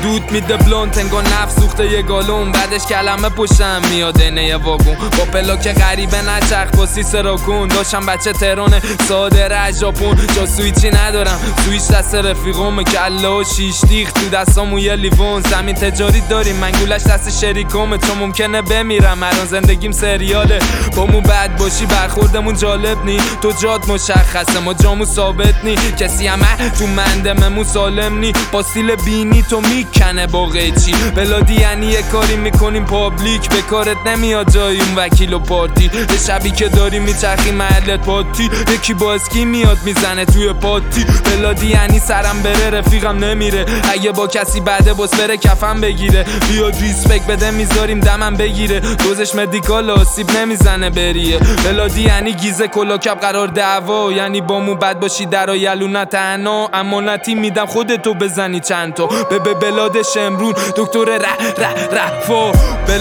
دود میده بلونت انگار نفس سوخته یه گالون، بعدش کلمه پشتم میاد اینه واگون با پلاک غریبه نچرخ با سیس راکون. داشتم بچه تهران ساده از ژاپن، جا سویچی ندارم سویچ دست رفیقم، کله و شیش دیخ تو دستامو یه لیوان. زمین تجاری داریم منگولش دست شریکمه، چون ممکنه بمیرم الان زندگیم سریاله. با مو بد باشی برخوردمون جالب نی، تو جات مشخصه ما جامو ثابت نی، کسی همه تو مندممون سالم نی، با سیل بینی تو میکنه با قیچی. بلادی یعنی یه کاری میکنیم پابلیک، به کارت نمیاد جای اون وکیل و پارتی، به شبی که داری میچرخی محلت پاتی، یکی با اسکی میاد میزنه توی پاتی. بلادی یعنی سرم بره رفیقم نمیره، اگه با کسی بعده باس بره کفن بگیره، بیاد ریسپکت بده میذاریم دمم بگیره، دوزش مدیکال آسیب نمیزنه بریه. بلادی یعنی گیزه کلاکب قرار دعوا، یعنی با مو بد باشی در یلو تنها، امانتی میدم خودتو بزنی چند تا به بلاد شمرون دکتر رفا.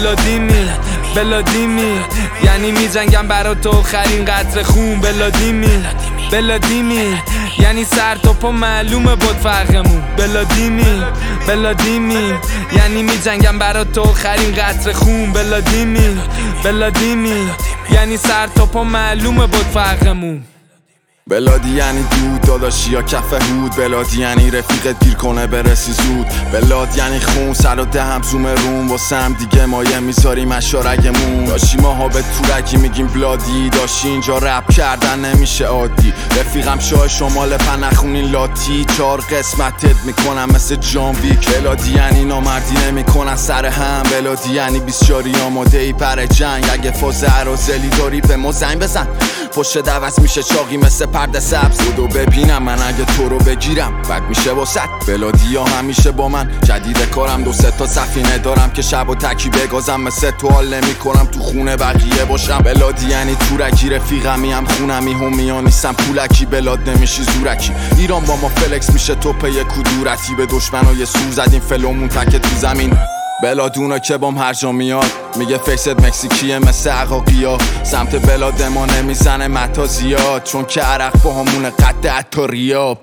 بلادیمی یعنی میجنگم برا تو آخرین قطره خون. بلادیمی یعنی سر تا پا معلومه بود فرقمون. بلادیمی یعنی میجنگم برا تو آخرین قطره خون. بلادیمی یعنی سر تا پا معلومه بود فرقمون. بلادی یعنی دود داداشی یا کف هود، بلادی یعنی رفیقت گیر کنه برسی زود، بلاد یعنی خون سر و دهم زوم روم، واسه هم دیگه مایه میذاریم اشارگمون. داشی ماها به تورکی میگیم بلادی، داشی اینجا رپ کردن نمیشه عادی، رفیقم شاه شمال پنخونین لاتی، 4 قسمتت میکنم مثل جان ویک. بلادی یعنی نامردی نمیکنن سر هم، بلادی یعنی بیسیاری آماده ای پر جنگ، اگه فاز عرازلی داری به ما زنگ بزن، پشت دوست میشه چاقی مثل پرده سبز، بودو ببینم من اگه تو رو بگیرم بد میشه واسط. بلادی ها همیشه با من، جدید کارم 2-3 تا سفینه دارم که شب و تکی بگازم، مثل تو حال نمی کنم تو خونه بقیه باشم. بلادی یعنی تورکی رفیقمی هم خونمی همیا نیستم پولکی، بلاد نمیشی زورکی، ایران با ما فلکس میشه تو پی کدورتی، به دشمنای سور زدیم فلومون تک تو زمین. بلادونا که بام هر جا میاد میگه فیست مکزیکیه مثل عقاقیا، سمت بلاد ما نمیزنه متا زیاد، چون که عرق با همونه قد حتی ریا.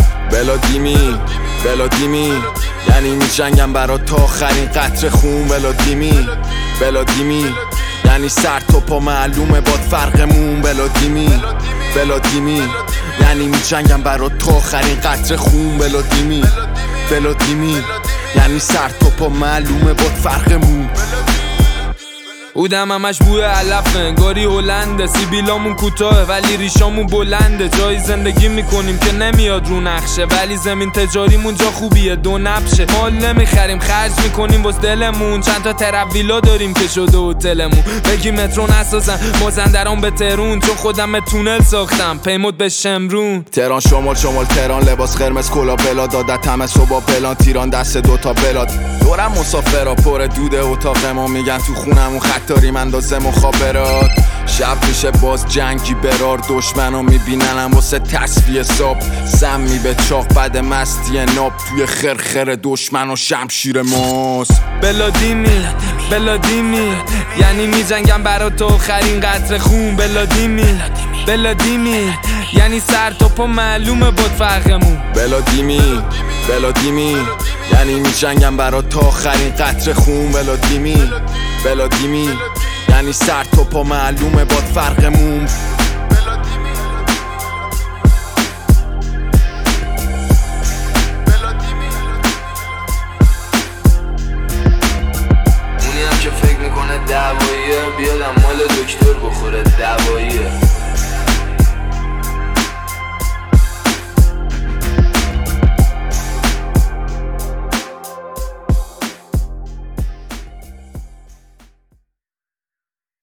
بلادیمی یعنی میجنگم برا تا آخرین قطره خون. بلادیمی یعنی سر تا پا معلومه باد فرقمون. بلادیمی یعنی میجنگم برا تا آخرین قطره خون. بلادیمی یعنی سر تا پا معلومه باد فرقمون. اودم همش بوی علفه انگاری هلنده، سیبیلامون کوتاه ولی ریشامون بلنده، جایی زندگی میکنیم که نمیاد رو نقشه، ولی زمین تجاریمون جا خوبیه دو نبشه، مال نمیخریم خرج میکنیم واسه دلمون، چند تا ترابیلا داریم که شده هتلمون، بگی مترو نسازن مازندران به تهرون، چون خودم تونل ساختم پیمود به شمرون. تهران شمال تهران لباس قرمز کلا بلاد، عادت همه صبح پلان تیران دست 2 تا بلاد، دورم مسافرا پر دود اتاق ما، میگن تو خونمون داریم اندازه مخابرات، شب میشه باز جنگی برار، دشمنو میبیننم واسه تصفیه ساب، سمی به چاق بعد مستی ناب، توی خرخر دشمن و شمشیر ماست. بلادیمی یعنی میجنگم برا تو آخرین قطره خون. بلادیمی یعنی سر تا پا معلومه بود فرقمون. بلادیمی یعنی میجنگم برا تا آخرین قطره خون. بلادیمی یعنی سر تا پا معلومه باد فرقمون. اونی هم که فکر میکنه دواییه بیادم مال دکتر بخوره دواییه.